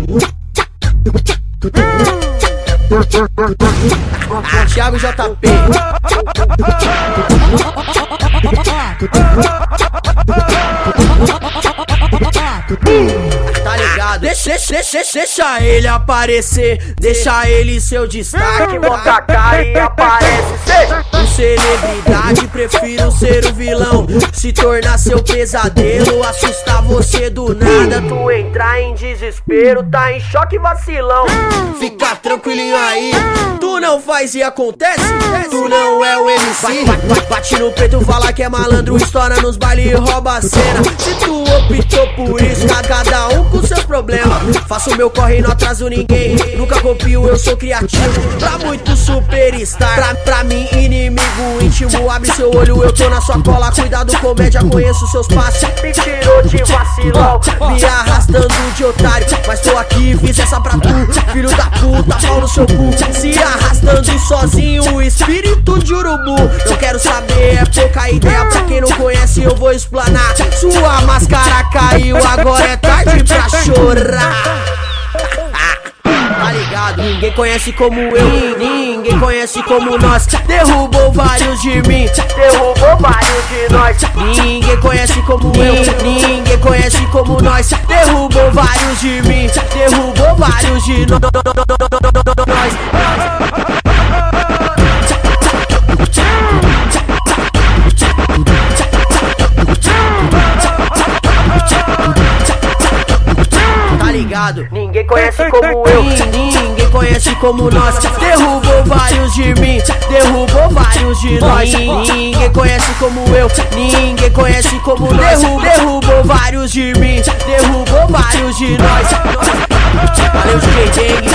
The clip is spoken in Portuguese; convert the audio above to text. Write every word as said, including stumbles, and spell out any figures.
Ah, Thiago J P. Tá ligado? Deixa, deixa, deixa ele aparecer, deixa ele seu destaque. Bota a cara e aparece, seja Um celebridade, prefiro ser o vilão, se tornar seu pesadelo, assustar você do nada. tu entrar em desespero, tá em choque vacilão. Fica tranquilinho aí, tu não faz e acontece, tu não é o M C. Bate no peito, fala que é malandro, estoura nos bailes e rouba a cena. Se tu optou por isso, cada um com seus problemas. Faço meu corre e não atraso ninguém, nunca copio, eu sou criativo. Pra muito superstar, pra, pra mim inimigo íntimo. Abre seu olho, eu tô na sua cola, cuidado comédia, conheço seus passos. Me tirou de vacilão, Me arrastando de otário, mas tô aqui, fiz essa pra tu. Filho da puta, pau no seu cu. Se arrastando sozinho, espírito de urubu. Eu quero saber, é pouca ideia, pra quem não conhece eu vou explanar. Sua máscara caiu, agora é tarde pra chorar. Tá ligado? Ninguém conhece como eu, ninguém conhece como nós. Derrubou vários de mim, derrubou vários de nós. ninguém conhece como eu, ninguém conhece como nós. Derrubou vários de mim, derrubou vários de nós. Tá ligado? Ninguém conhece como eu, Ninguém conhece como nós. Derrubou vários de mim, derrubou vários de nós. Ninguém conhece como eu, ninguém conhece como nós. Derrubou vários de mim, derrubou vários de nós. Valeu, D J Dengue.